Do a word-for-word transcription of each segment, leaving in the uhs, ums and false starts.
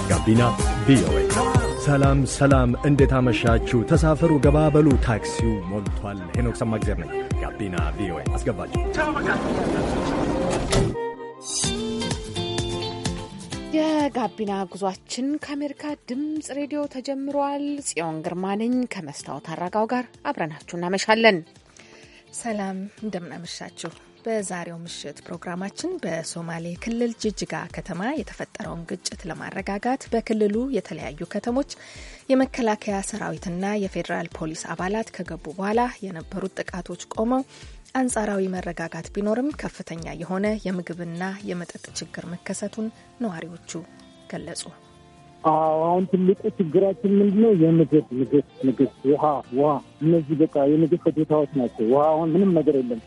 ጋቢና ቪኦኤ። ሰላም ሰላም፣ እንዴት አመሻችሁ? ተሳፈሩ፣ ገባበሉ፣ ታክሲው ሞልቷል። ሄኖክ ሰማግዜር ነኝ። ጋቢና ቪኦኤ አስገባችሁ። የጋቢና ጉዟችን ከአሜሪካ ድምፅ ሬዲዮ ተጀምሯል። ጽዮን ግርማ ነኝ ከመስታወት አራጋው ጋር አብረናችሁ እናመሻለን። ሰላም እንደምናመሻችሁ። በዛሬው ምሽት ፕሮግራማችን በሶማሌ ክልል ጅጅጋ ከተማ የተፈጠረውን ግጭት ለማረጋጋት በክልሉ የተለያዩ ከተሞች የመከላከያ ሰራዊትና የፌዴራል ፖሊስ አባላት ከገቡ በኋላ የነበሩት ጥቃቶች ቆመው አንጻራዊ መረጋጋት ቢኖርም ከፍተኛ የሆነ የምግብና የመጠጥ ችግር መከሰቱን ነዋሪዎቹ ገለጹ። አሁን ትልቁ ችግራችን ምንድነው? የምግብ ምግብ ምግብ ውሃ ውሃ እነዚህ በቃ የምግብ ፍጆታዎች ናቸው። ውሃ አሁን ምንም ነገር የለም።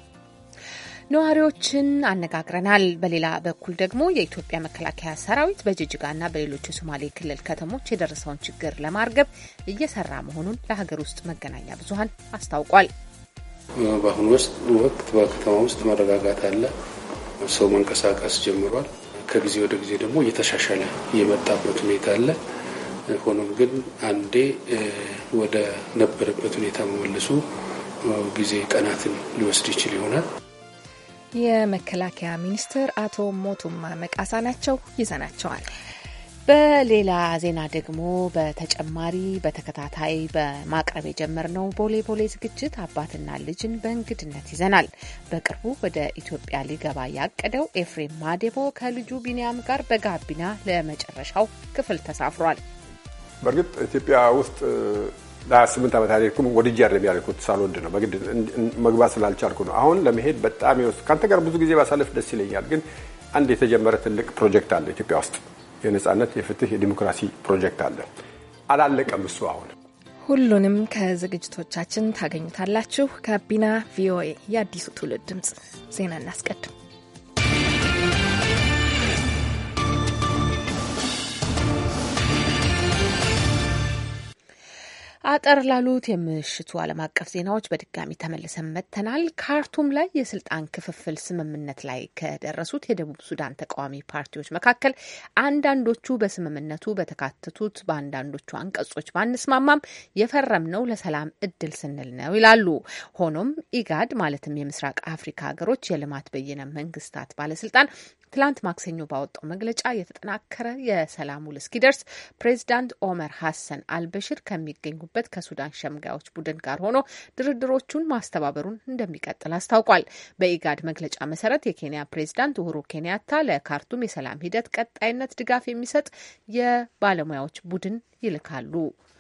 ነዋሪዎችን አነጋግረናል። በሌላ በኩል ደግሞ የኢትዮጵያ መከላከያ ሰራዊት በጅጅጋና በሌሎች የሶማሌ ክልል ከተሞች የደረሰውን ችግር ለማርገብ እየሰራ መሆኑን ለሀገር ውስጥ መገናኛ ብዙኃን አስታውቋል። በአሁኑ ወቅት በከተማ ውስጥ መረጋጋት አለ። ሰው መንቀሳቀስ ጀምሯል። ከጊዜ ወደ ጊዜ ደግሞ እየተሻሻለ የመጣበት ሁኔታ አለ። ሆኖም ግን አንዴ ወደ ነበረበት ሁኔታ መመለሱ ጊዜ ቀናትን ሊወስድ ይችል ይሆናል። የመከላከያ ሚኒስትር አቶ ሞቱማ መቃሳ ናቸው። ይዘናቸዋል። በሌላ ዜና ደግሞ በተጨማሪ በተከታታይ በማቅረብ የጀመርነው ቦሌ ቦሌ ዝግጅት አባትና ልጅን በእንግድነት ይዘናል። በቅርቡ ወደ ኢትዮጵያ ሊገባ ያቀደው ኤፍሬም ማዴቦ ከልጁ ቢኒያም ጋር በጋቢና ለመጨረሻው ክፍል ተሳፍሯል። በእርግጥ ኢትዮጵያ ውስጥ ለሀያ ስምንት ዓመት አልሄድኩም። ወድጄ አይደለም ያልኩት፣ ሳልወድ ነው። በግድ መግባት ስላልቻልኩ ነው። አሁን ለመሄድ በጣም ይወስ ካንተ ጋር ብዙ ጊዜ ባሳለፍ ደስ ይለኛል። ግን አንድ የተጀመረ ትልቅ ፕሮጀክት አለ ኢትዮጵያ ውስጥ፣ የነጻነት፣ የፍትህ፣ የዲሞክራሲ ፕሮጀክት አለ። አላለቀም እሱ። አሁን ሁሉንም ከዝግጅቶቻችን ታገኙታላችሁ። ጋቢና ቪኦኤ የአዲሱ ትውልድ ድምጽ። ዜና እናስቀድም። አጠር ላሉት የምሽቱ ዓለም አቀፍ ዜናዎች በድጋሚ ተመልሰን መጥተናል። ካርቱም ላይ የስልጣን ክፍፍል ስምምነት ላይ ከደረሱት የደቡብ ሱዳን ተቃዋሚ ፓርቲዎች መካከል አንዳንዶቹ በስምምነቱ በተካተቱት በአንዳንዶቹ አንቀጾች ባንስማማም የፈረምነው ለሰላም እድል ስንል ነው ይላሉ። ሆኖም ኢጋድ ማለትም የምስራቅ አፍሪካ ሀገሮች የልማት በይነ መንግስታት ባለስልጣን ትላንት ማክሰኞ ባወጣው መግለጫ የተጠናከረ የሰላም ውል እስኪደርስ ፕሬዚዳንት ኦመር ሀሰን አልበሽር ከሚገኙበት ከሱዳን ሸምጋዮች ቡድን ጋር ሆኖ ድርድሮቹን ማስተባበሩን እንደሚቀጥል አስታውቋል። በኢጋድ መግለጫ መሰረት የኬንያ ፕሬዚዳንት ኡሁሩ ኬንያታ ለካርቱም የሰላም ሂደት ቀጣይነት ድጋፍ የሚሰጥ የባለሙያዎች ቡድን ይልካሉ።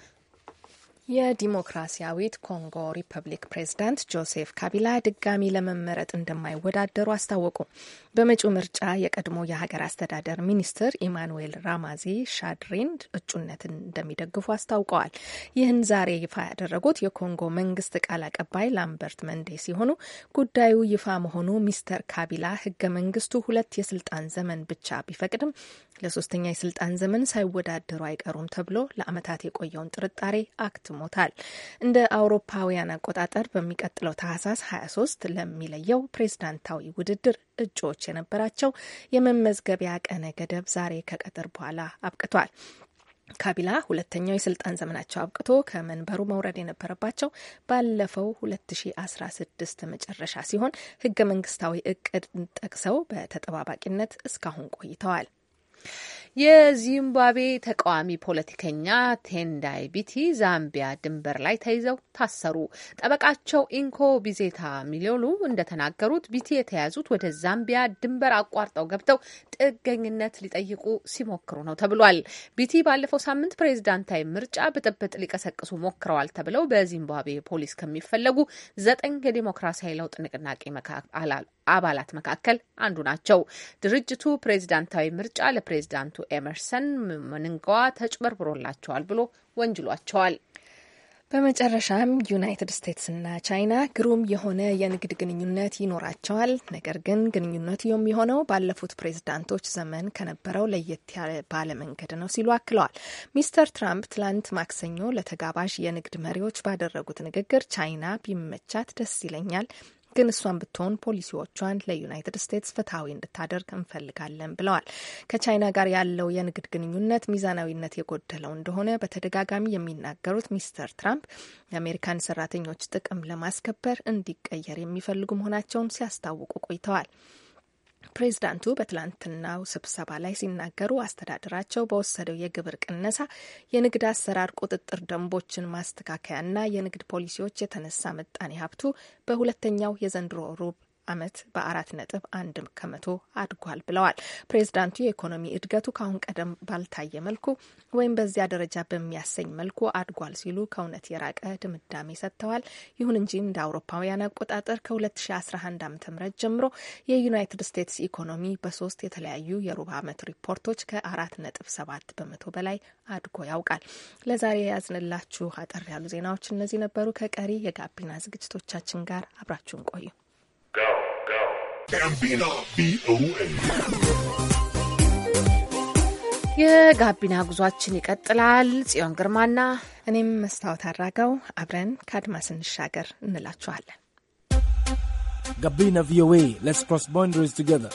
የዲሞክራሲያዊት ኮንጎ ሪፐብሊክ ፕሬዝዳንት ጆሴፍ ካቢላ ድጋሚ ለመመረጥ እንደማይወዳደሩ አስታወቁ። በመጪው ምርጫ የቀድሞ የሀገር አስተዳደር ሚኒስትር ኢማኑኤል ራማዚ ሻድሪን እጩነትን እንደሚደግፉ አስታውቀዋል። ይህን ዛሬ ይፋ ያደረጉት የኮንጎ መንግስት ቃል አቀባይ ላምበርት መንዴ ሲሆኑ ጉዳዩ ይፋ መሆኑ ሚስተር ካቢላ ህገ መንግስቱ ሁለት የስልጣን ዘመን ብቻ ቢፈቅድም ለሶስተኛ የስልጣን ዘመን ሳይወዳደሩ አይቀሩም ተብሎ ለዓመታት የቆየውን ጥርጣሬ አክትሞታል። እንደ አውሮፓውያን አቆጣጠር በሚቀጥለው ታህሳስ ሀያ ሶስት ለሚለየው ፕሬዝዳንታዊ ውድድር እጩዎች የነበራቸው የመመዝገቢያ ቀነ ገደብ ዛሬ ከቀትር በኋላ አብቅቷል። ካቢላ ሁለተኛው የስልጣን ዘመናቸው አብቅቶ ከመንበሩ መውረድ የነበረባቸው ባለፈው ሁለት ሺ አስራ ስድስት መጨረሻ ሲሆን ህገ መንግስታዊ እቅድ ጠቅሰው በተጠባባቂነት እስካሁን ቆይተዋል። የዚምባብዌ ተቃዋሚ ፖለቲከኛ ቴንዳይ ቢቲ ዛምቢያ ድንበር ላይ ተይዘው ታሰሩ። ጠበቃቸው ኢንኮ ቢዜታ ሚሊዮሉ እንደተናገሩት ቢቲ የተያዙት ወደ ዛምቢያ ድንበር አቋርጠው ገብተው ጥገኝነት ሊጠይቁ ሲሞክሩ ነው ተብሏል። ቢቲ ባለፈው ሳምንት ፕሬዝዳንታዊ ምርጫ ብጥብጥ ሊቀሰቅሱ ሞክረዋል ተብለው በዚምባብዌ ፖሊስ ከሚፈለጉ ዘጠኝ የዲሞክራሲያዊ ለውጥ ንቅናቄ አባላት መካከል አንዱ ናቸው። ድርጅቱ ፕሬዝዳንታዊ ምርጫ ለፕሬዝዳንቱ ኤመርሰን ምንንጋዋ ተጭበርብሮላቸዋል ብሎ ወንጅሏቸዋል። በመጨረሻም ዩናይትድ ስቴትስና ቻይና ግሩም የሆነ የንግድ ግንኙነት ይኖራቸዋል። ነገር ግን ግንኙነቱ የሚሆነው ባለፉት ፕሬዝዳንቶች ዘመን ከነበረው ለየት ባለ መንገድ ነው ሲሉ አክለዋል። ሚስተር ትራምፕ ትላንት ማክሰኞ ለተጋባዥ የንግድ መሪዎች ባደረጉት ንግግር ቻይና ቢመቻት ደስ ይለኛል፣ ግን እሷን ብትሆን ፖሊሲዎቿን ለዩናይትድ ስቴትስ ፍትሐዊ እንድታደርግ እንፈልጋለን ብለዋል። ከቻይና ጋር ያለው የንግድ ግንኙነት ሚዛናዊነት የጎደለው እንደሆነ በተደጋጋሚ የሚናገሩት ሚስተር ትራምፕ የአሜሪካን ሰራተኞች ጥቅም ለማስከበር እንዲቀየር የሚፈልጉ መሆናቸውን ሲያስታውቁ ቆይተዋል። ፕሬዚዳንቱ በትላንትናው ስብሰባ ላይ ሲናገሩ አስተዳደራቸው በወሰደው የግብር ቅነሳ፣ የንግድ አሰራር ቁጥጥር ደንቦችን ማስተካከያና የንግድ ፖሊሲዎች የተነሳ ምጣኔ ሀብቱ በሁለተኛው የዘንድሮ ሩብ ዓመት በአራት ነጥብ አንድ ከመቶ አድጓል ብለዋል። ፕሬዚዳንቱ የኢኮኖሚ እድገቱ ከአሁን ቀደም ባልታየ መልኩ ወይም በዚያ ደረጃ በሚያሰኝ መልኩ አድጓል ሲሉ ከእውነት የራቀ ድምዳሜ ሰጥተዋል። ይሁን እንጂ እንደ አውሮፓውያን አቆጣጠር ከ2011 ዓ.ም ጀምሮ የዩናይትድ ስቴትስ ኢኮኖሚ በሶስት የተለያዩ የሩብ ዓመት ሪፖርቶች ከአራት ነጥብ ሰባት በመቶ በላይ አድጎ ያውቃል። ለዛሬ ያዝንላችሁ አጠር ያሉ ዜናዎች እነዚህ ነበሩ። ከቀሪ የጋቢና ዝግጅቶቻችን ጋር አብራችሁን ቆዩ። የጋቢና ጉዟችን ይቀጥላል። ጽዮን ግርማና እኔም መስታወት አራጋው አብረን ከአድማስ እንሻገር እንላችኋለን። ጋቢና ቪኦኤ ሌትስ ክሮስ ቦንደሪስ ቱጌዘር።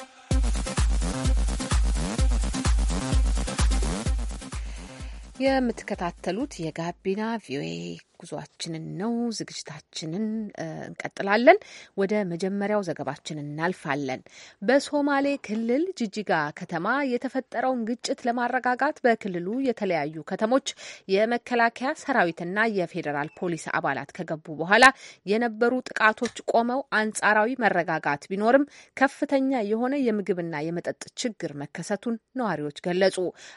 የምትከታተሉት የጋቢና ቪኦኤ ጉዟችንን ነው። ዝግጅታችንን እንቀጥላለን። ወደ መጀመሪያው ዘገባችን እናልፋለን። በሶማሌ ክልል ጅጅጋ ከተማ የተፈጠረውን ግጭት ለማረጋጋት በክልሉ የተለያዩ ከተሞች የመከላከያ ሰራዊትና የፌዴራል ፖሊስ አባላት ከገቡ በኋላ የነበሩ ጥቃቶች ቆመው አንጻራዊ መረጋጋት ቢኖርም ከፍተኛ የሆነ የምግብና የመጠጥ ችግር መከሰቱን ነዋሪዎች ገለጹ።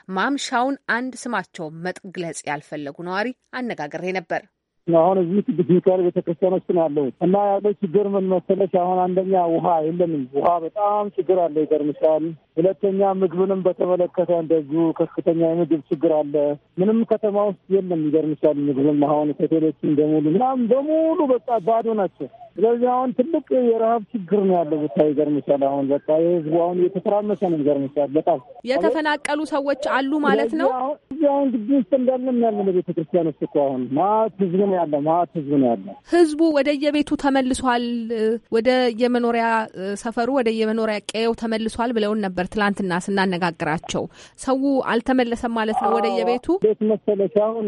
ማምሻውን አንድ ስማቸው መግለጽ ያልፈለጉ ነዋሪ አነጋግሬ ነበር። አሁን እዚህ ቅዱስ ሚካኤል ቤተክርስቲያን ውስጥ ነው ያለው እና ያለው ችግር ምን መሰለሽ? አሁን አንደኛ ውሃ የለንም። ውሃ በጣም ችግር አለ፣ ይገርምሻል። ሁለተኛ ምግብንም በተመለከተ እንደዚሁ ከፍተኛ የምግብ ችግር አለ። ምንም ከተማ ውስጥ የለም፣ ይገርምሻል። ምግብም አሁን ሆቴሎችን በሙሉ ምናምን በሙሉ በቃ ባዶ ናቸው። ስለዚህ አሁን ትልቅ የረሀብ ችግር ነው ያለው ቦታ፣ ይገርምሻል። አሁን በቃ የህዝቡ አሁን እየተተራመሰ ነው፣ ይገርምሻል። በጣም የተፈናቀሉ ሰዎች አሉ ማለት ነው። አሁን ግቢ ውስጥ እንዳለም ያለ ቤተክርስቲያን ውስጥ እኮ አሁን ማት ህዝብ ነው ያለ፣ ማት ህዝብ ነው ያለ። ህዝቡ ወደ የቤቱ ተመልሷል፣ ወደ የመኖሪያ ሰፈሩ ወደ የመኖሪያ ቀየው ተመልሷል ብለውን ነበር ትላንትና ስናነጋግራቸው። ሰው አልተመለሰም ማለት ነው ወደ የቤቱ። ቤት መሰለሽ አሁን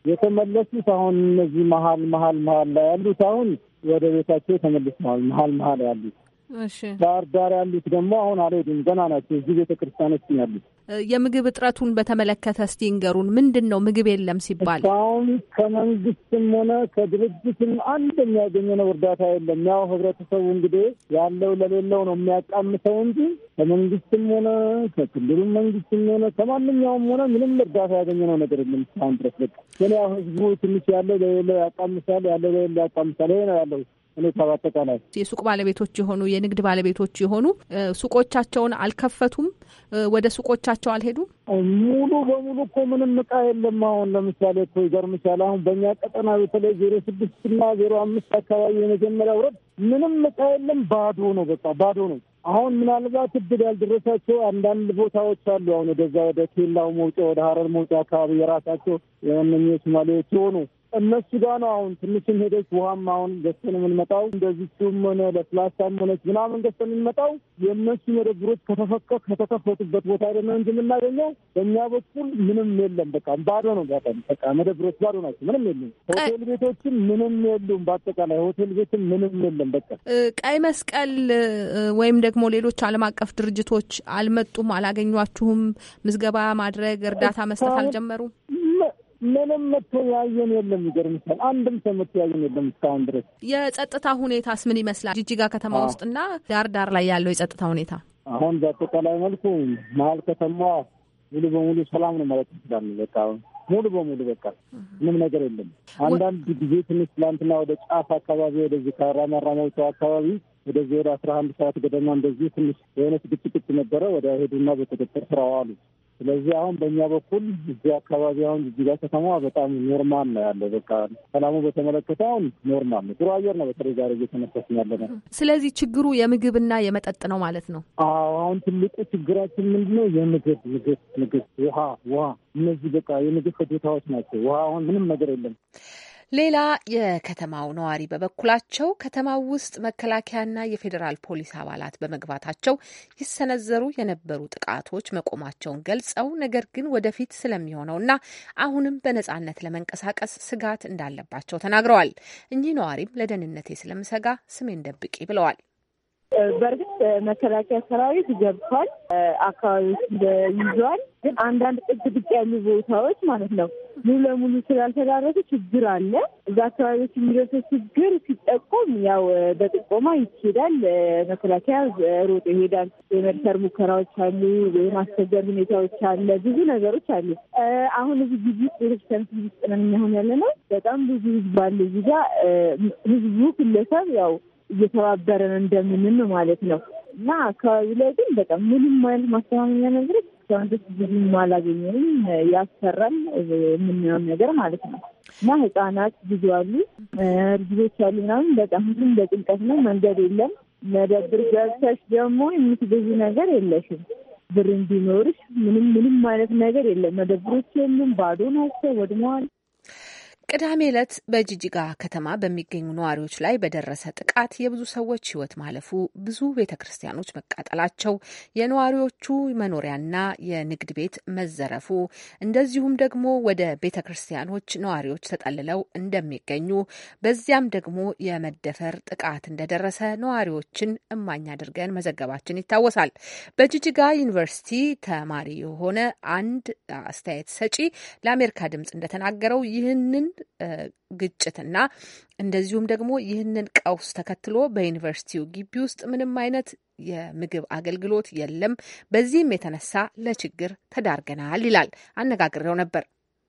የተመለሱት አሁን እነዚህ መሀል መሀል መሀል ላይ ያሉት አሁን ወደ ቤታቸው ተመልሰዋል። መሀል መሀል ያሉት እሺ፣ ዳር ዳር ያሉት ደግሞ አሁን አልሄዱም፣ ገና ናቸው። እዚህ ቤተክርስቲያን ውስጥ ያሉት። የምግብ እጥረቱን በተመለከተ እስቲ ንገሩን። ምንድን ነው ምግብ የለም ሲባል? አሁን ከመንግስትም ሆነ ከድርጅትም አንድ የሚያገኘነው እርዳታ የለም። ያው ህብረተሰቡ እንግዲህ ያለው ለሌለው ነው የሚያቃምሰው እንጂ ከመንግስትም ሆነ ከክልሉም መንግስትም ሆነ ከማንኛውም ሆነ ምንም እርዳታ ያገኘነው ነገር የለም እስካሁን ድረስ። በቃ ግን ያው ህዝቡ ትንሽ ያለው ለሌለው ያቃምሳል፣ ያለው ለሌለው ያቃምሳል። ይሄ ነው ያለው ሁኔታ። በአጠቃላይ የሱቅ ባለቤቶች የሆኑ የንግድ ባለቤቶች የሆኑ ሱቆቻቸውን አልከፈቱም፣ ወደ ሱቆቻቸው አልሄዱም። ሙሉ በሙሉ እኮ ምንም እቃ የለም። አሁን ለምሳሌ እኮ ይገርምሻል፣ አሁን በእኛ ቀጠና በተለይ ዜሮ ስድስት እና ዜሮ አምስት አካባቢ የመጀመሪያ ወረድ ምንም እቃ የለም፣ ባዶ ነው፣ በቃ ባዶ ነው። አሁን ምናልባት እድል ያልደረሳቸው አንዳንድ ቦታዎች አሉ። አሁን ወደዛ ወደ ኬላው መውጫ ወደ ሀረር መውጫ አካባቢ የራሳቸው የእነኚህ ሶማሌዎች የሆኑ እነሱ ጋር ነው አሁን ትንሽም ሄደች ውሃም አሁን ገዝተን የምንመጣው እንደዚህ ሱም ሆነ ለስላሳም ሆነች ምናምን ገዝተን የምንመጣው የእነሱ መደብሮች ከተፈከ ከተከፈቱበት ቦታ አይደለም እንጂ የምናገኘው በእኛ በኩል ምንም የለም። በቃ ባዶ ነው። በቃ መደብሮች ባዶ ናቸው፣ ምንም የለም። ሆቴል ቤቶችም ምንም የሉም። በአጠቃላይ ሆቴል ቤትም ምንም የለም። በቃ ቀይ መስቀል ወይም ደግሞ ሌሎች ዓለም አቀፍ ድርጅቶች አልመጡም? አላገኟችሁም? ምዝገባ ማድረግ እርዳታ መስጠት አልጀመሩም? ምንም መጥቶ ያየን የለም። ይገርምሻል፣ አንድም ሰው መጥቶ ያየን የለም እስካሁን ድረስ። የጸጥታ ሁኔታስ ምን ይመስላል? ጅጅጋ ከተማ ውስጥና ዳር ዳር ላይ ያለው የጸጥታ ሁኔታ? አሁን በአጠቃላይ መልኩ መሀል ከተማ ሙሉ በሙሉ ሰላም ነው ማለት ይችላል። በቃ ሙሉ በሙሉ በቃ ምንም ነገር የለም። አንዳንድ ጊዜ ትንሽ ትላንትና ወደ ጫፍ አካባቢ ወደዚህ ከራማራ መውጫው አካባቢ ወደዚህ ወደ አስራ አንድ ሰዓት ገደማ እንደዚህ ትንሽ የሆነች ግጭት ነበረ። ወደ ሄዱና በቁጥጥር ስር አዋሉ። ስለዚህ አሁን በእኛ በኩል እዚህ አካባቢ አሁን ጅጅጋ ከተማ በጣም ኖርማል ነው ያለው። በቃ ሰላሙ በተመለከተ አሁን ኖርማል ነው፣ ጥሩ አየር ነው። በተለይ ዛሬ እየተነፈስን ያለ ነው። ስለዚህ ችግሩ የምግብና የመጠጥ ነው ማለት ነው? አዎ፣ አሁን ትልቁ ችግራችን ምንድን ነው? የምግብ ምግብ ምግብ ውሃ ውሃ እነዚህ በቃ የምግብ ፍጆታዎች ናቸው። ውሃ አሁን ምንም ነገር የለም። ሌላ የከተማው ነዋሪ በበኩላቸው ከተማው ውስጥ መከላከያና የፌዴራል ፖሊስ አባላት በመግባታቸው ይሰነዘሩ የነበሩ ጥቃቶች መቆማቸውን ገልጸው ነገር ግን ወደፊት ስለሚሆነውና አሁንም በነጻነት ለመንቀሳቀስ ስጋት እንዳለባቸው ተናግረዋል። እኚህ ነዋሪም ለደህንነቴ ስለምሰጋ ስሜን ደብቂ ብለዋል። በእርግጥ መከላከያ ሰራዊት ገብቷል፣ አካባቢዎች ይዟል። ግን አንዳንድ ጥግ ጥቅ ያሉ ቦታዎች ማለት ነው ሙሉ ለሙሉ ስላልተዳረሱ ችግር አለ። እዛ አካባቢዎች የሚደርሰው ችግር ሲጠቆም ያው በጥቆማ ይሄዳል። መከላከያ ሮጦ ይሄዳል። የመድፈር ሙከራዎች አሉ፣ የማስቸገር ሁኔታዎች አለ፣ ብዙ ነገሮች አሉ። አሁን እዚህ ግቢ ውስጥ ቤተክርስቲያን ውስጥ ነን አሁን ያለ ነው። በጣም ብዙ ህዝብ አለ እዚህ ጋር። ህዝቡ ግለሰብ ያው እየተባበረን እንደምንም ማለት ነው። እና አካባቢ ላይ ግን በጣም ምንም አይነት ማስተማመኛ ነገሮች ከወንዶች ብዙም አላገኘንም። ያስፈራል የምናየው ነገር ማለት ነው። እና ህጻናት ብዙ አሉ፣ ልጆች አሉ ምናምን። በጣም ሁሉም በጭንቀት ነው። መንገድ የለም። መደብር ገብተሽ ደግሞ የምትገዢ ነገር የለሽም። ብር እንዲኖርሽ ምንም ምንም አይነት ነገር የለም። መደብሮች የሉም፣ ባዶ ናቸው፣ ወድመዋል። ቅዳሜ ዕለት በጂጂጋ ከተማ በሚገኙ ነዋሪዎች ላይ በደረሰ ጥቃት የብዙ ሰዎች ሕይወት ማለፉ፣ ብዙ ቤተ ክርስቲያኖች መቃጠላቸው፣ የነዋሪዎቹ መኖሪያና የንግድ ቤት መዘረፉ፣ እንደዚሁም ደግሞ ወደ ቤተ ክርስቲያኖች ነዋሪዎች ተጠልለው እንደሚገኙ፣ በዚያም ደግሞ የመደፈር ጥቃት እንደደረሰ ነዋሪዎችን እማኝ አድርገን መዘገባችን ይታወሳል። በጂጂጋ ዩኒቨርሲቲ ተማሪ የሆነ አንድ አስተያየት ሰጪ ለአሜሪካ ድምጽ እንደተናገረው ይህንን ግጭትና እንደዚሁም ደግሞ ይህንን ቀውስ ተከትሎ በዩኒቨርሲቲው ግቢ ውስጥ ምንም አይነት የምግብ አገልግሎት የለም። በዚህም የተነሳ ለችግር ተዳርገናል ይላል። አነጋግሬው ነበር።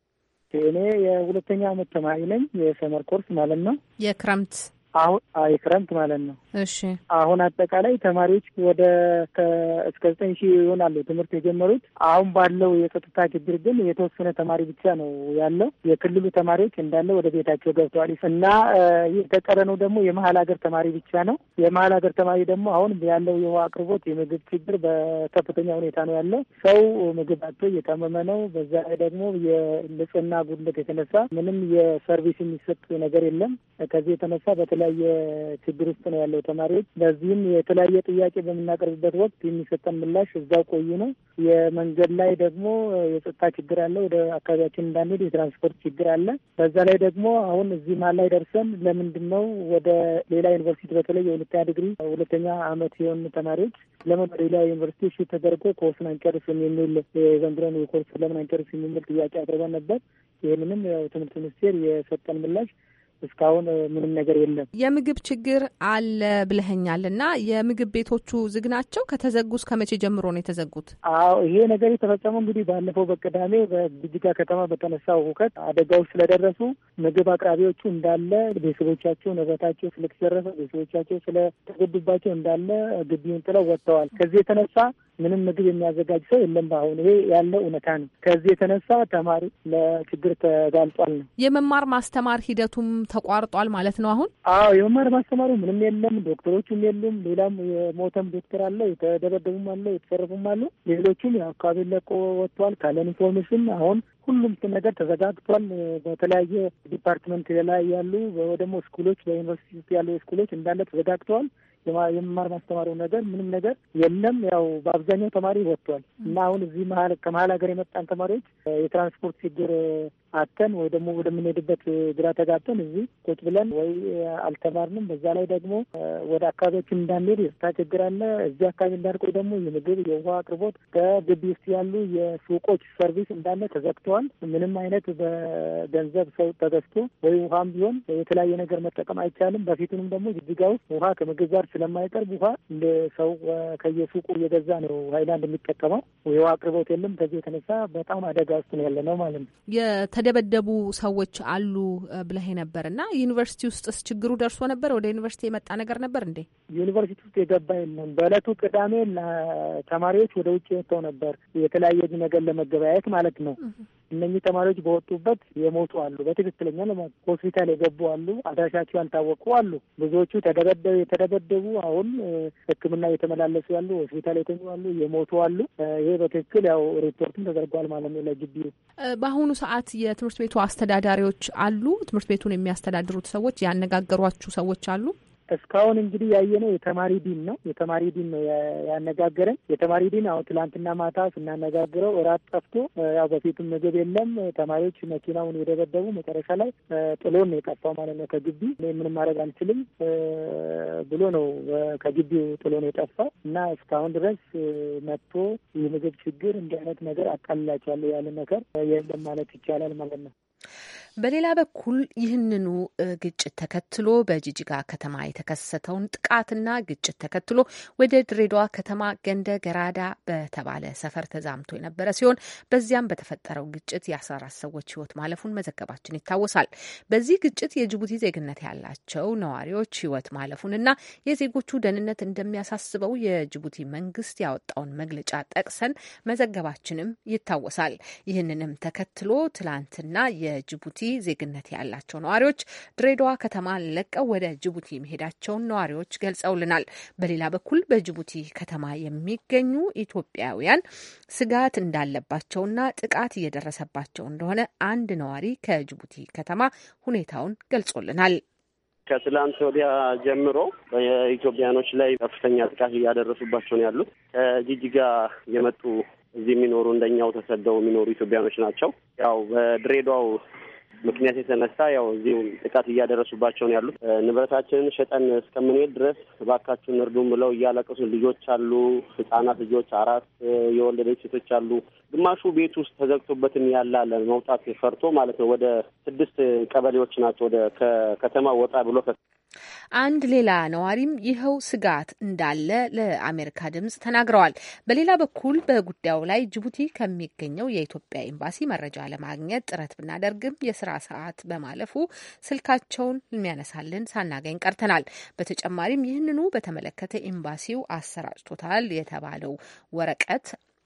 እኔ የሁለተኛ ዓመት ተማሪ ነኝ። የሰመር ኮርስ ማለት ነው። የክረምት አሁን የክረምት ማለት ነው። እሺ አሁን አጠቃላይ ተማሪዎች ወደ እስከ ዘጠኝ ሺህ ይሆናሉ ትምህርት የጀመሩት። አሁን ባለው የጸጥታ ችግር ግን የተወሰነ ተማሪ ብቻ ነው ያለው። የክልሉ ተማሪዎች እንዳለ ወደ ቤታቸው ገብተዋል እና የተቀረነው ደግሞ የመሀል ሀገር ተማሪ ብቻ ነው። የመሀል ሀገር ተማሪ ደግሞ አሁን ያለው የውሃ አቅርቦት፣ የምግብ ችግር በከፍተኛ ሁኔታ ነው ያለው። ሰው ምግብ አጥቶ እየታመመ ነው። በዛ ላይ ደግሞ የንጽህና ጉድለት የተነሳ ምንም የሰርቪስ የሚሰጥ ነገር የለም። ከዚህ የተነሳ በተለያየ ችግር ውስጥ ነው ያለው ተማሪዎች። በዚህም የተለያየ ጥያቄ በምናቀርብበት ወቅት የሚሰጠን ምላሽ እዛው ቆዩ ነው። የመንገድ ላይ ደግሞ የጸጥታ ችግር አለ። ወደ አካባቢያችን እንዳንሄድ የትራንስፖርት ችግር አለ። በዛ ላይ ደግሞ አሁን እዚህ መሀል ላይ ደርሰን ለምንድን ነው ወደ ሌላ ዩኒቨርሲቲ በተለይ የሁለተኛ ዲግሪ ሁለተኛ አመት የሆኑ ተማሪዎች ለምን ወደ ሌላ ዩኒቨርሲቲ እሺ ተደርጎ ኮርስን አንጨርስም የሚል የዘንድሮን የኮርስ ለምን አንጨርስም የሚል ጥያቄ አቅርበን ነበር። ይህንንም ያው ትምህርት ሚኒስቴር የሰጠን ምላሽ እስካሁን ምንም ነገር የለም። የምግብ ችግር አለ ብለኸኛል እና የምግብ ቤቶቹ ዝግ ናቸው? ከተዘጉ እስከ መቼ ጀምሮ ነው የተዘጉት? አዎ ይሄ ነገር የተፈጸመው እንግዲህ ባለፈው በቅዳሜ በጂጂጋ ከተማ በተነሳው ሁከት አደጋዎች ስለደረሱ ምግብ አቅራቢዎቹ እንዳለ ቤተሰቦቻቸው ንብረታቸው ስለተዘረፈ ቤተሰቦቻቸው ስለተጎዱባቸው እንዳለ ግቢውን ጥለው ወጥተዋል። ከዚህ የተነሳ ምንም ምግብ የሚያዘጋጅ ሰው የለም። በአሁኑ ይሄ ያለው እውነታ ነው። ከዚህ የተነሳ ተማሪ ለችግር ተጋልጧል ነው። የመማር ማስተማር ሂደቱም ተቋርጧል ማለት ነው አሁን? አዎ የመማር ማስተማሩ ምንም የለም። ዶክተሮቹም የሉም። ሌላም የሞተም ዶክተር አለ፣ የተደበደቡም አለ፣ የተሰረፉም አሉ። ሌሎቹም የአካባቢ ለቆ ወጥቷል ካለን ኢንፎርሜሽን። አሁን ሁሉም ነገር ተዘጋግቷል። በተለያየ ዲፓርትመንት ላይ ያሉ ደግሞ ስኩሎች በዩኒቨርሲቲ ውስጥ ያሉ ስኩሎች እንዳለ ተዘጋግተዋል። የመማር ማስተማሩ ነገር ምንም ነገር የለም። ያው በአብዛኛው ተማሪ ወጥቷል እና አሁን እዚህ መሀል ከመሀል ሀገር የመጣን ተማሪዎች የትራንስፖርት ችግር አተን ወይ ደግሞ ወደምንሄድበት ግራ ተጋብተን እዚህ ቁጭ ብለን ወይ አልተማርንም። በዛ ላይ ደግሞ ወደ አካባቢያችን እንዳንሄድ የጸጥታ ችግር አለ። እዚህ አካባቢ እንዳንቆይ ደግሞ የምግብ የውሃ አቅርቦት ከግቢ ውስጥ ያሉ የሱቆች ሰርቪስ እንዳለ ተዘግተዋል። ምንም አይነት በገንዘብ ሰው ተገዝቶ ወይ ውሃም ቢሆን የተለያየ ነገር መጠቀም አይቻልም። በፊቱንም ደግሞ ጂጂጋ ውስጥ ውሃ ከምግብ ጋር ስለማይቀርብ ውሃ ሰው ከየሱቁ እየገዛ ነው ሃይላንድ የሚጠቀመው። የውሃ አቅርቦት የለም። ከዚህ የተነሳ በጣም አደጋ ውስጥ ነው ያለ ነው ማለት ነው። የተደበደቡ ሰዎች አሉ ብለህ ነበር እና ዩኒቨርሲቲ ውስጥስ ችግሩ ደርሶ ነበር? ወደ ዩኒቨርሲቲ የመጣ ነገር ነበር እንዴ? ዩኒቨርሲቲ ውስጥ የገባ የለም። በዕለቱ ቅዳሜ ተማሪዎች ወደ ውጭ ወጥተው ነበር የተለያየ ነገር ለመገበያየት ማለት ነው። እነኚህ ተማሪዎች በወጡበት የሞቱ አሉ። በትክክለኛ ለማለት ሆስፒታል የገቡ አሉ። አድራሻቸው ያልታወቁ አሉ። ብዙዎቹ ተደበደቡ የተደበደቡ አሁን ሕክምና የተመላለሱ ያሉ፣ ሆስፒታል የተኙ አሉ፣ የሞቱ አሉ። ይሄ በትክክል ያው ሪፖርትም ተደርጓል ማለት ነው ለግቢው። በአሁኑ ሰዓት የ የትምህርት ቤቱ አስተዳዳሪዎች አሉ? ትምህርት ቤቱን የሚያስተዳድሩት ሰዎች ያነጋገሯችሁ ሰዎች አሉ? እስካሁን እንግዲህ ያየነው የተማሪ ዲን ነው። የተማሪ ዲን ነው ያነጋገረን። የተማሪ ዲን አሁን ትላንትና ማታ ስናነጋግረው እራት ጠፍቶ ያው በፊቱም ምግብ የለም ተማሪዎች መኪናውን የደበደቡ መጨረሻ ላይ ጥሎን ነው የጠፋው ማለት ነው ከግቢ። ምንም ማድረግ አንችልም ብሎ ነው ከግቢው ጥሎን የጠፋው እና እስካሁን ድረስ መጥቶ የምግብ ችግር እንዲህ አይነት ነገር አቃልላቸዋለሁ ያለ ነገር የለም ማለት ይቻላል ማለት ነው። በሌላ በኩል ይህንኑ ግጭት ተከትሎ በጂጂጋ ከተማ የተከሰተውን ጥቃትና ግጭት ተከትሎ ወደ ድሬዳዋ ከተማ ገንደ ገራዳ በተባለ ሰፈር ተዛምቶ የነበረ ሲሆን በዚያም በተፈጠረው ግጭት የአስራ አራት ሰዎች ሕይወት ማለፉን መዘገባችን ይታወሳል። በዚህ ግጭት የጅቡቲ ዜግነት ያላቸው ነዋሪዎች ሕይወት ማለፉንና የዜጎቹ ደህንነት እንደሚያሳስበው የጅቡቲ መንግስት ያወጣውን መግለጫ ጠቅሰን መዘገባችንም ይታወሳል። ይህንንም ተከትሎ ትላንትና የጅቡቲ ዜግነት ያላቸው ነዋሪዎች ድሬዳዋ ከተማ ለቀው ወደ ጅቡቲ መሄዳቸውን ነዋሪዎች ገልጸውልናል። በሌላ በኩል በጅቡቲ ከተማ የሚገኙ ኢትዮጵያውያን ስጋት እንዳለባቸውና ጥቃት እየደረሰባቸው እንደሆነ አንድ ነዋሪ ከጅቡቲ ከተማ ሁኔታውን ገልጾልናል። ከትላንት ወዲያ ጀምሮ በኢትዮጵያኖች ላይ ከፍተኛ ጥቃት እያደረሱባቸው ነው ያሉት። ከጂጂጋ የመጡ እዚህ የሚኖሩ እንደኛው ተሰደው የሚኖሩ ኢትዮጵያኖች ናቸው። ያው በድሬዳዋው ምክንያት የተነሳ ያው እዚሁ ጥቃት እያደረሱባቸው ነው ያሉት። ንብረታችንን ሸጠን እስከምንሄድ ድረስ እባካችሁን እርዱን ብለው እያለቀሱ ልጆች አሉ፣ ህጻናት ልጆች፣ አራት የወለደች ሴቶች አሉ። ግማሹ ቤት ውስጥ ተዘግቶበትን ያላለ መውጣት ፈርቶ ማለት ነው። ወደ ስድስት ቀበሌዎች ናቸው ወደ ከከተማ ወጣ ብሎ አንድ ሌላ ነዋሪም ይኸው ስጋት እንዳለ ለአሜሪካ ድምጽ ተናግረዋል። በሌላ በኩል በጉዳዩ ላይ ጅቡቲ ከሚገኘው የኢትዮጵያ ኤምባሲ መረጃ ለማግኘት ጥረት ብናደርግም የስራ ሰዓት በማለፉ ስልካቸውን የሚያነሳልን ሳናገኝ ቀርተናል። በተጨማሪም ይህንኑ በተመለከተ ኤምባሲው አሰራጭቶታል የተባለው ወረቀት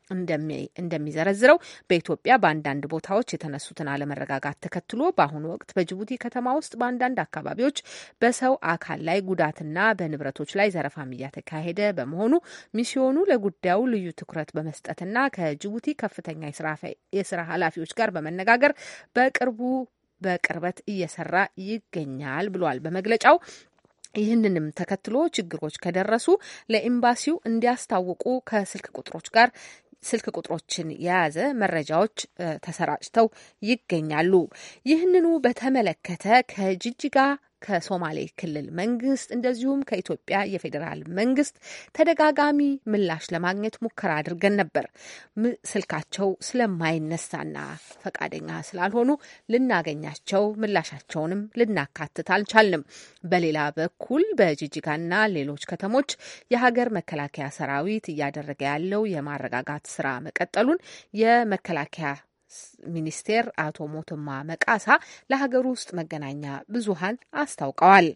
እንደሚዘረዝረው በኢትዮጵያ በአንዳንድ ቦታዎች የተነሱትን አለመረጋጋት ተከትሎ በአሁኑ ወቅት በጅቡቲ ከተማ ውስጥ በአንዳንድ አካባቢዎች በሰው አካል ላይ ጉዳትና በንብረቶች ላይ ዘረፋም እያተካሄደ በመሆኑ ሚስዮኑ ለጉዳዩ ልዩ ትኩረት በመስጠትና ከጅቡቲ ከፍተኛ የስራ ኃላፊዎች ጋር በመነጋገር በቅርቡ በቅርበት እየሰራ ይገኛል ብሏል በመግለጫው። ይህንንም ተከትሎ ችግሮች ከደረሱ ለኤምባሲው እንዲያስታውቁ ከስልክ ቁጥሮች ጋር ስልክ ቁጥሮችን የያዘ መረጃዎች ተሰራጭተው ይገኛሉ። ይህንኑ በተመለከተ ከጂጂጋ ከሶማሌ ክልል መንግስት እንደዚሁም ከኢትዮጵያ የፌዴራል መንግስት ተደጋጋሚ ምላሽ ለማግኘት ሙከራ አድርገን ነበር። ስልካቸው ስለማይነሳና ፈቃደኛ ስላልሆኑ ልናገኛቸው ምላሻቸውንም ልናካትት አልቻልንም። በሌላ በኩል በጂጂጋና ሌሎች ከተሞች የሀገር መከላከያ ሰራዊት እያደረገ ያለው የማረጋጋት ስራ መቀጠሉን የመከላከያ ሚኒስቴር አቶ ሞቱማ መቃሳ ለሀገር ውስጥ መገናኛ ብዙሃን አስታውቀዋል።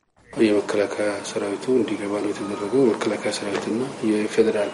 የመከላከያ ሰራዊቱ እንዲገባ ነው የተደረገው። መከላከያ ሰራዊትና የፌዴራል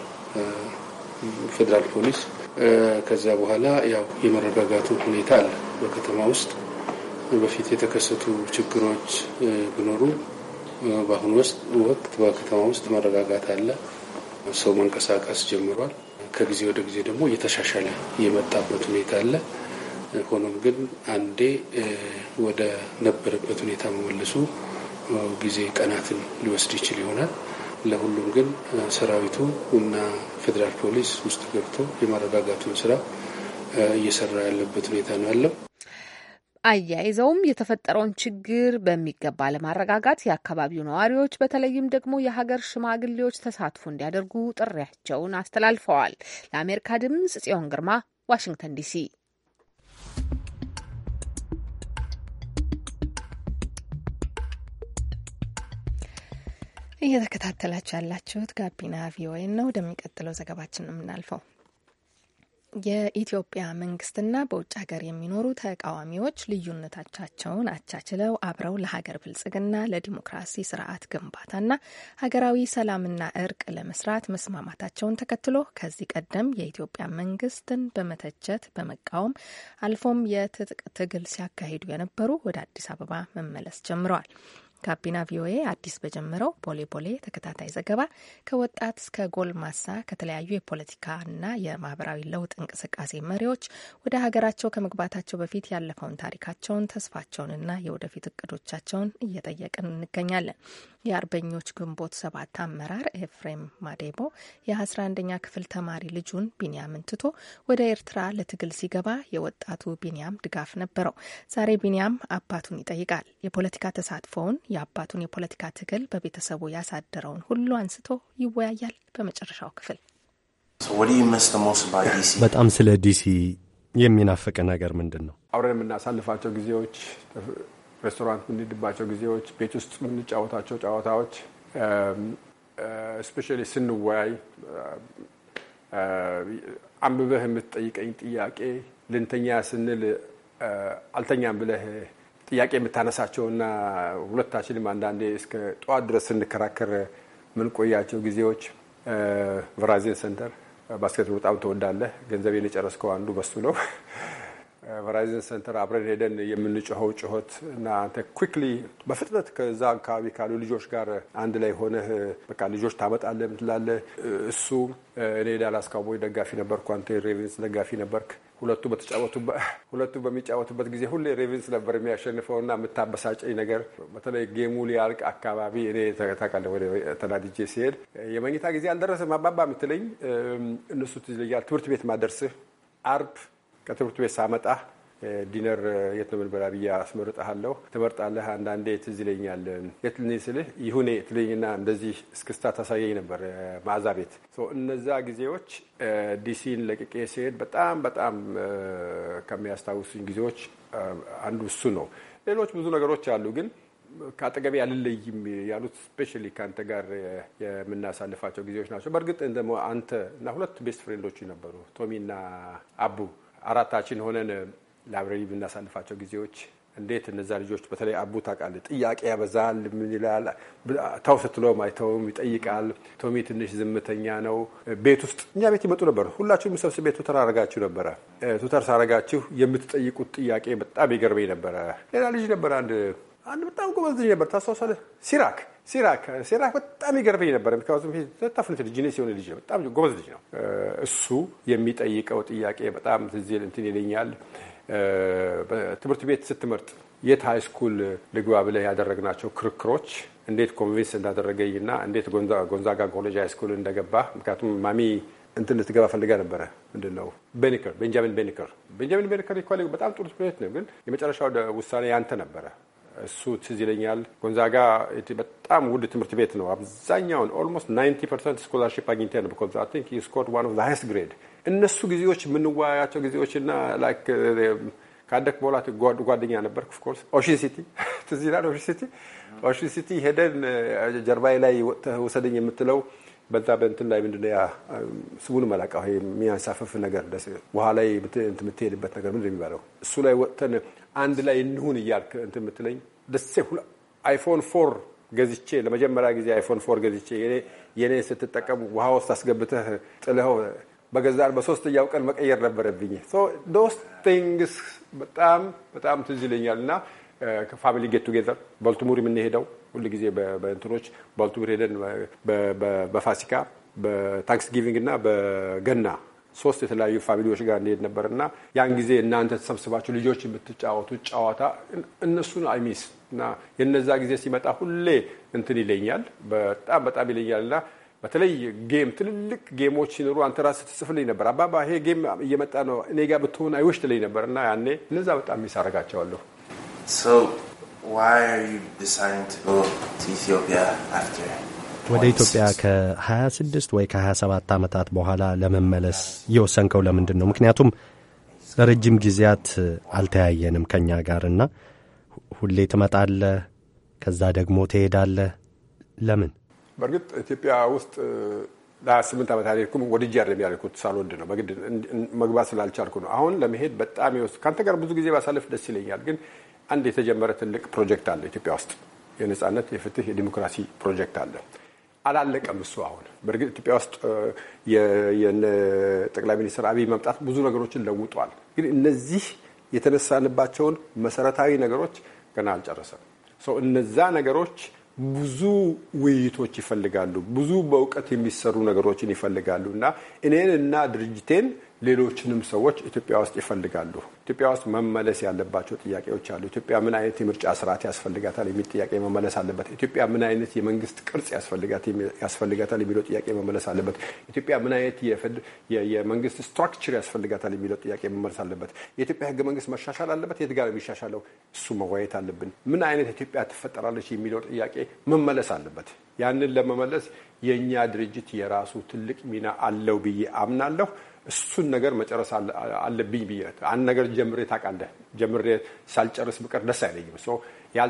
ፌዴራል ፖሊስ ከዛ በኋላ ያው የመረጋጋቱ ሁኔታ አለ። በከተማ ውስጥ በፊት የተከሰቱ ችግሮች ቢኖሩ በአሁኑ ወቅት በከተማ ውስጥ መረጋጋት አለ። ሰው መንቀሳቀስ ጀምሯል። ከጊዜ ወደ ጊዜ ደግሞ እየተሻሻለ የመጣበት ሁኔታ አለ። ሆኖም ግን አንዴ ወደ ነበረበት ሁኔታ መመለሱ ጊዜ ቀናትን ሊወስድ ይችል ይሆናል። ለሁሉም ግን ሰራዊቱ እና ፌዴራል ፖሊስ ውስጥ ገብቶ የማረጋጋቱን ስራ እየሰራ ያለበት ሁኔታ ነው ያለው። አያይዘውም የተፈጠረውን ችግር በሚገባ ለማረጋጋት የአካባቢው ነዋሪዎች በተለይም ደግሞ የሀገር ሽማግሌዎች ተሳትፎ እንዲያደርጉ ጥሪያቸውን አስተላልፈዋል። ለአሜሪካ ድምጽ ጽዮን ግርማ ዋሽንግተን ዲሲ። እየተከታተላችሁ ያላችሁት ጋቢና ቪኦኤ ነው። ወደሚቀጥለው ዘገባችን የምናልፈው የኢትዮጵያ መንግስትና በውጭ ሀገር የሚኖሩ ተቃዋሚዎች ልዩነቶቻቸውን አቻችለው አብረው ለሀገር ብልጽግና፣ ለዲሞክራሲ ስርዓት ግንባታና ሀገራዊ ሰላምና እርቅ ለመስራት መስማማታቸውን ተከትሎ ከዚህ ቀደም የኢትዮጵያ መንግስትን በመተቸት በመቃወም አልፎም የትጥቅ ትግል ሲያካሂዱ የነበሩ ወደ አዲስ አበባ መመለስ ጀምረዋል። ጋቢና ቪኦኤ አዲስ በጀመረው ቦሌ ቦሌ ተከታታይ ዘገባ ከወጣት እስከ ጎልማሳ ከተለያዩ የፖለቲካና የማህበራዊ ለውጥ እንቅስቃሴ መሪዎች ወደ ሀገራቸው ከመግባታቸው በፊት ያለፈውን ታሪካቸውን፣ ተስፋቸውንና የወደፊት እቅዶቻቸውን እየጠየቅን እንገኛለን። የአርበኞች ግንቦት ሰባት አመራር ኤፍሬም ማዴቦ የአስራ አንደኛ ክፍል ተማሪ ልጁን ቢንያምን ትቶ ወደ ኤርትራ ለትግል ሲገባ የወጣቱ ቢንያም ድጋፍ ነበረው። ዛሬ ቢንያም አባቱን ይጠይቃል። የፖለቲካ ተሳትፎውን የአባቱን የፖለቲካ ትግል በቤተሰቡ ያሳደረውን ሁሉ አንስቶ ይወያያል። በመጨረሻው ክፍል በጣም ስለ ዲሲ የሚናፍቅ ነገር ምንድን ነው? አብረን የምናሳልፋቸው ጊዜዎች፣ ሬስቶራንት የምንሄድባቸው ጊዜዎች፣ ቤት ውስጥ የምንጫወታቸው ጨዋታዎች፣ ስፔሻሊ ስንወያይ አንብበህ የምትጠይቀኝ ጥያቄ፣ ልንተኛ ስንል አልተኛም ብለህ ጥያቄ የምታነሳቸውና ሁለታችንም አንዳንዴ እስከ ጠዋት ድረስ ስንከራከር ምንቆያቸው ጊዜዎች። ቨራይዘን ሴንተር ባስኬት በጣም ትወዳለህ። ገንዘቤን የጨረስከው አንዱ በሱ ነው። ቨራይዘን ሴንተር አብረን ሄደን የምንጮኸው ጩኸት እና አንተ ኩክሊ በፍጥነት ከዛ አካባቢ ካሉ ልጆች ጋር አንድ ላይ ሆነህ በቃ ልጆች ታመጣለህ ምትላለህ። እሱ እኔ ዳላስ ካውቦይ ደጋፊ ነበርኩ፣ አንተ ሬቨንስ ደጋፊ ነበርክ። ሁለቱ በተጫወቱበት ሁለቱ በሚጫወቱበት ጊዜ ሁሌ ሬቨንስ ነበር የሚያሸንፈውና የምታበሳጨኝ ነገር በተለይ ጌሙ ሊያልቅ አካባቢ እኔ ታውቃለህ ወደ ተናድጄ ሲሄድ የመኝታ ጊዜ አልደረሰም አባባ የምትለኝ እነሱ ትዝ ይለኛል። ትምህርት ቤት ማደርስህ አርብ ከትምህርት ቤት ሳመጣ ዲነር የት ነው የምንበላ ብዬ አስመርጥሃለሁ። ትመርጣለህ። አንዳንዴ ትዝ ይለኛል የት ልንሄድ ስልህ ይሁኔ ትለኝና እንደዚህ እስክስታ ታሳየኝ ነበር ማዕዛ ቤት። እነዛ ጊዜዎች ዲሲን ለቅቄ ሲሄድ በጣም በጣም ከሚያስታውሱኝ ጊዜዎች አንዱ እሱ ነው። ሌሎች ብዙ ነገሮች አሉ፣ ግን ከአጠገቤ አልለይም ያሉት ስፔሻሊ ከአንተ ጋር የምናሳልፋቸው ጊዜዎች ናቸው። በእርግጥ ደግሞ አንተ እና ሁለት ቤስት ፍሬንዶች ነበሩ፣ ቶሚና አቡ። አራታችን ሆነን ላይብረሪ ብናሳልፋቸው ጊዜዎች እንዴት እነዛ ልጆች በተለይ አቡ ታውቃለህ፣ ጥያቄ ያበዛል። ምን ይላል? ተው ስትለውም አይተውም፣ ይጠይቃል። ቶሚ ትንሽ ዝምተኛ ነው። ቤት ውስጥ እኛ ቤት ይመጡ ነበር። ሁላችሁም ሰብስቤ ቤት ቱተር አረጋችሁ ነበረ። ቱተር ሳረጋችሁ የምትጠይቁት ጥያቄ በጣም ይገርመኝ ነበረ። ሌላ ልጅ ነበር፣ አንድ አንድ በጣም ጎበዝ ልጅ ነበር። ታስታውሳለህ? ሲራክ ሲራክ ሲራክ በጣም ይገርመኝ ነበር። ምክንያቱም ተጣፍንት ልጅ ነው ሲሆን ልጅ ነው፣ በጣም ጎበዝ ልጅ ነው። እሱ የሚጠይቀው ጥያቄ በጣም ትዝ እንትን ይለኛል። በትምህርት ቤት ስትመርጥ የት ሃይ ስኩል ልግባ ብለህ ያደረግናቸው ክርክሮች እንዴት ኮንቪንስ እንዳደረገኝና እንዴት ጎንዛጋ ኮሌጅ ሃይ ስኩል እንደገባ። ምክንያቱም ማሚ እንትን ልትገባ ፈልጋ ነበረ። ምንድነው ቤኒከር ቤንጃሚን ቤኒከር ቤንጃሚን ቤኒከር ኢኳሊ በጣም ጥሩ ትምህርት ነው፣ ግን የመጨረሻው ውሳኔ ያንተ ነበረ። እሱ ትዝ ይለኛል። ጎንዛጋ በጣም ውድ ትምህርት ቤት ነው። አብዛኛውን ኦልሞስት ናይንቲ ፐርሰንት ስኮላርሺፕ አግኝቴ ነው ቢኮዝ አይ ቲንክ ዩ ስኮርድ ዋን ኦፍ ዘ ሃይስት ግሬድ። እነሱ ጊዜዎች የምንወያያቸው ጊዜዎችና ላይክ ካደክ በኋላ ጓደኛ ነበርክ። ኦፍ ኮርስ ኦሽን ሲቲ ትዝ ይላል። ኦሽን ሲቲ ኦሽን ሲቲ ሄደን ጀርባዬ ላይ ወሰደኝ የምትለው በዛ በእንትን ላይ ምንድነው ያ ስሙን መላቃው የሚያንሳፈፍ ነገር ደስ ውሃ ላይ የምትሄድበት ነገር ምንድነው የሚባለው? እሱ ላይ ወጥተን አንድ ላይ እንሁን እያልክ እንትን የምትለኝ ደስ ሁሉ አይፎን ፎር ገዝቼ ለመጀመሪያ ጊዜ አይፎን ፎር ገዝቼ የኔ የኔ ስትጠቀሙ ውሃ ውስጥ አስገብተህ ጥለኸው በገዛር በሶስተኛው ቀን መቀየር ነበረብኝ። ሶ ዶስ ቲንግስ በጣም በጣም ትዝ ይለኛልና ከፋሚሊ ጌት ቱጌዘር ባልቲሞር የምንሄደው ሁሉ ጊዜ በእንትኖች ባልቲሞር ሄደን በፋሲካ በታንክስ ጊቪንግ እና በገና ሶስት የተለያዩ ፋሚሊዎች ጋር እንሄድ ነበርና ያን ጊዜ እናንተ ተሰብስባችሁ ልጆች የምትጫወቱ ጨዋታ እነሱን አይሚስ እና የነዛ ጊዜ ሲመጣ ሁሌ እንትን ይለኛል፣ በጣም በጣም ይለኛልና በተለይ ጌም ትልልቅ ጌሞች ሲኖሩ አንተ ራስህ ትጽፍልኝ ነበር። አባባ ይሄ ጌም እየመጣ ነው እኔ ጋር ብትሆን አይወሽ ትለኝ ነበርና ያኔ እነዛ በጣም ሚስ አደርጋቸዋለሁ። So why are you deciding to go to Ethiopia after? ወደ ኢትዮጵያ ከሀያ ስድስት ወይ ከሀያ ሰባት ዓመታት በኋላ ለመመለስ የወሰንከው ለምንድን ነው? ምክንያቱም ለረጅም ጊዜያት አልተያየንም ከኛ ጋርና ሁሌ ትመጣለህ፣ ከዛ ደግሞ ትሄዳለህ። ለምን? በእርግጥ ኢትዮጵያ ውስጥ ለሀያ ስምንት ዓመት አልሄድኩም። ወድጄ አይደለም ያልኩት፣ ሳልወድ ነው። በግድ መግባት ስላልቻልኩ ነው። አሁን ለመሄድ በጣም ይወስ ካንተ ጋር ብዙ ጊዜ ባሳለፍ ደስ ይለኛል። ግን አንድ የተጀመረ ትልቅ ፕሮጀክት አለ ኢትዮጵያ ውስጥ፣ የነጻነት፣ የፍትህ፣ የዲሞክራሲ ፕሮጀክት አለ። አላለቀም እሱ። አሁን በእርግጥ ኢትዮጵያ ውስጥ የጠቅላይ ሚኒስትር አብይ መምጣት ብዙ ነገሮችን ለውጧል። ግን እነዚህ የተነሳንባቸውን መሰረታዊ ነገሮች ገና አልጨረሰም። ሶ እነዛ ነገሮች ብዙ ውይይቶች ይፈልጋሉ። ብዙ በእውቀት የሚሰሩ ነገሮችን ይፈልጋሉ እና እኔንና ድርጅቴን ሌሎችንም ሰዎች ኢትዮጵያ ውስጥ ይፈልጋሉ። ኢትዮጵያ ውስጥ መመለስ ያለባቸው ጥያቄዎች አሉ። ኢትዮጵያ ምን አይነት የምርጫ ስርዓት ያስፈልጋታል የሚል ጥያቄ መመለስ አለበት። ኢትዮጵያ ምን አይነት የመንግስት ቅርጽ ያስፈልጋታል የሚለው ጥያቄ መመለስ አለበት። ኢትዮጵያ ምን አይነት የመንግስት ስትራክቸር ያስፈልጋታል የሚለው ጥያቄ መመለስ አለበት። የኢትዮጵያ ህገ መንግስት መሻሻል አለበት። የት ጋር የሚሻሻለው እሱ መወያየት አለብን። ምን አይነት ኢትዮጵያ ትፈጠራለች የሚለው ጥያቄ መመለስ አለበት። ያንን ለመመለስ የኛ ድርጅት የራሱ ትልቅ ሚና አለው ብዬ አምናለሁ። እሱን ነገር መጨረስ አለብኝ ብዬ አንድ ነገር ጀምሬ ታውቃለህ፣ ጀምሬ ሳልጨርስ ብቀር ደስ አይለኝም። ሶ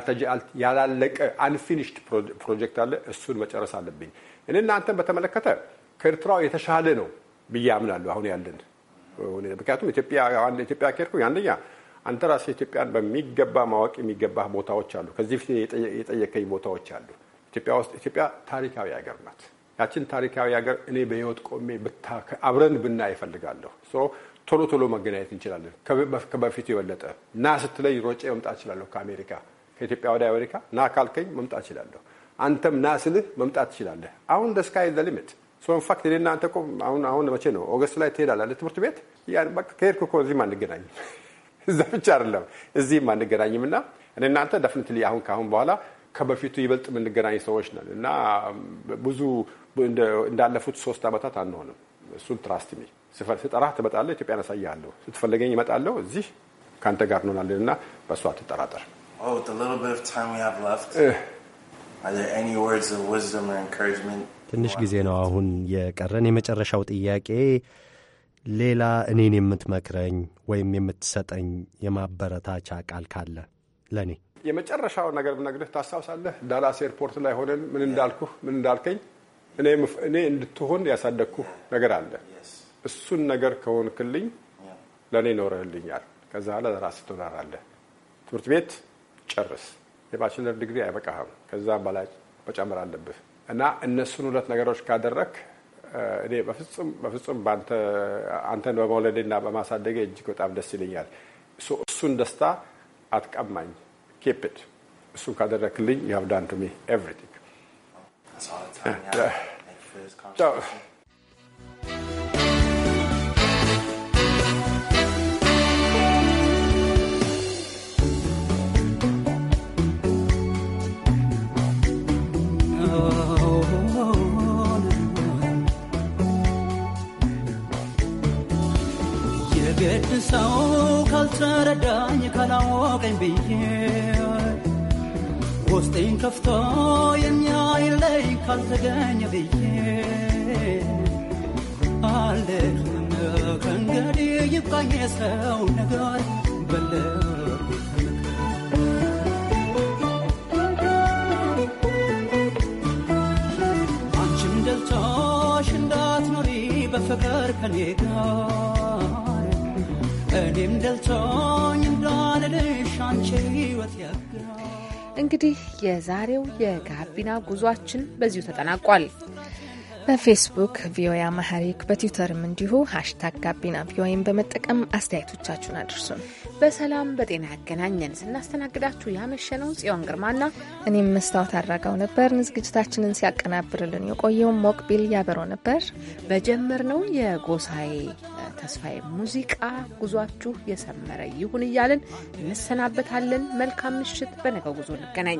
ያላለቀ አንፊኒሽድ ፕሮጀክት አለ፣ እሱን መጨረስ አለብኝ። እኔ እናንተን በተመለከተ ከኤርትራው የተሻለ ነው ብዬ አምናለሁ አሁን ያለን። ምክንያቱም ኢትዮጵያ አንድ ኢትዮጵያ ከሄድኩኝ አንደኛ አንተ ራስህ ኢትዮጵያን በሚገባ ማወቅ የሚገባህ ቦታዎች አሉ። ከዚህ ፊት የጠየቀኝ ቦታዎች አሉ። ኢትዮጵያ ውስጥ ኢትዮጵያ ታሪካዊ ሀገር ናት። ያችን ታሪካዊ ሀገር እኔ በህይወት ቆሜ አብረን ብናይ እፈልጋለሁ። ሶ ቶሎ ቶሎ መገናኘት እንችላለን። ከበፊቱ የበለጠ ና ስትለይ ሮጬ መምጣት እችላለሁ። ከአሜሪካ ከኢትዮጵያ ወደ አሜሪካ ና ካልከኝ መምጣት እችላለሁ። አንተም ና ስልህ መምጣት ትችላለህ። አሁን the sky is the limit። ሶ ኢን ፋክት እኔና አንተ እኮ አሁን አሁን መቼ ነው ኦገስት ላይ ትሄዳለህ ትምህርት ቤት? ያን በቃ ከሄድኩ እኮ እዚህም አንገናኝም። እዛ ብቻ አይደለም እዚህም አንገናኝም እና እኔ እናንተ definitely አሁን ካሁን በኋላ ከበፊቱ ይበልጥ የምንገናኝ ሰዎች ነን እና ብዙ እንዳለፉት ሶስት አመታት አንሆንም። እሱን ትራስት ሚ ስጠራህ ትመጣለህ፣ ኢትዮጵያን አሳይሃለሁ። ስትፈልገኝ እመጣለሁ፣ እዚህ ካንተ ጋር እንሆናለን እና በእሷ አትጠራጠር። Oh, with the little bit of time we have left, are there any words of wisdom or encouragement? ትንሽ ጊዜ ነው አሁን የቀረን። የመጨረሻው ጥያቄ ሌላ እኔን የምትመክረኝ ወይም የምትሰጠኝ የማበረታቻ ቃል ካለ ለኔ። የመጨረሻው ነገር ብነግርህ ታስታውሳለህ? ዳላስ ኤርፖርት ላይ ሆነን ምን እንዳልኩህ ምን እንዳልከኝ እኔ እኔ እንድትሆን ያሳደግኩህ ነገር አለ። እሱን ነገር ከሆንክልኝ ለኔ ኖረህልኛል። ከዛ በኋላ ለራስህ ትኖራለህ። ትምህርት ቤት ጨርስ፣ የባችለር ዲግሪ አይበቃህም፣ ከዛ በላይ መጨመር አለብህ እና እነሱን ሁለት ነገሮች ካደረክ እኔ በፍጹም በፍጹም ባንተ አንተን በመውለዴና በማሳደጌ እጅግ በጣም ደስ ይለኛል። እሱን ደስታ አትቀማኝ። keep it። እሱን ካደረክልኝ you have done to me everything። That's all the time. Yeah. Thank you for this conversation. የግድ ሰው ካልተረዳኝ ካላወቀኝ ብዬ ውስጤን ከፍቶ የሚያይለኝ ካልተገኘ ብዬ አልልም ከእንግዲህ ይብቃኝ የሰው ነገር በልብ አንቺም ደልቶሽ እንዳትኖሪ በፍቅር ከኔ ጋር እኔም ደልቶኝ እንዳልልሽ አንቺ ሕይወት ያጋ። እንግዲህ የዛሬው የጋቢና ጉዟችን በዚሁ ተጠናቋል። በፌስቡክ ቪኦኤ አማሐሪክ በትዊተርም እንዲሁ ሃሽታግ ጋቢና ቪኦኤን በመጠቀም አስተያየቶቻችሁን አድርሱን። በሰላም በጤና ያገናኘን። ስናስተናግዳችሁ ያመሸነው ጽዮን ግርማና እኔም መስታወት አድራጋው ነበርን። ዝግጅታችንን ሲያቀናብርልን የቆየው ሞቅቢል ያበረው ነበር። በጀመርነው የጎሳዬ ተስፋዬ ሙዚቃ ጉዟችሁ የሰመረ ይሁን እያልን እንሰናበታለን። መልካም ምሽት። በነገው ጉዞ እንገናኝ።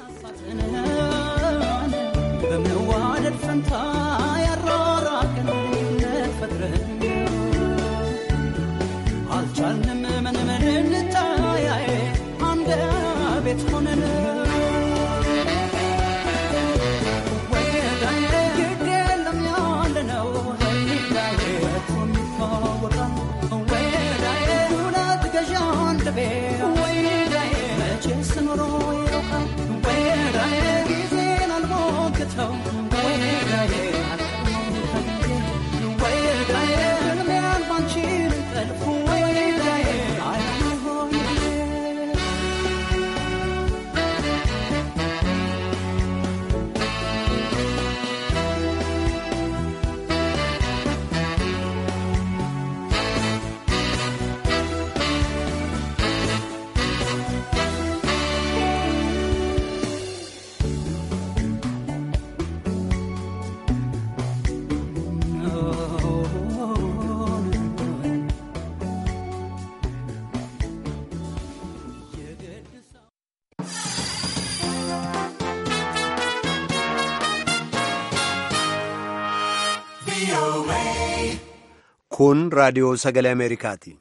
በመዋደድ ፈንታ ያራራቅን ፈጥረን አልቻልንም ምን ምን እንታያይ አንድ ቤት ሆነን ወዳዬ ግዴለም ያለነው ወዳዬ የሚታወቃል ወዳዬ ሁለት ገዣ አንድ ቤት ወዳዬ መቼስ ኖሮ ይሮቃል ወዳዬ ተው ወዳዬ ወዳዬ ለምን ባንቺ ልጠልፍ ወዳዬ አይሆን Kun raadiyoo sagalee Ameerikaati.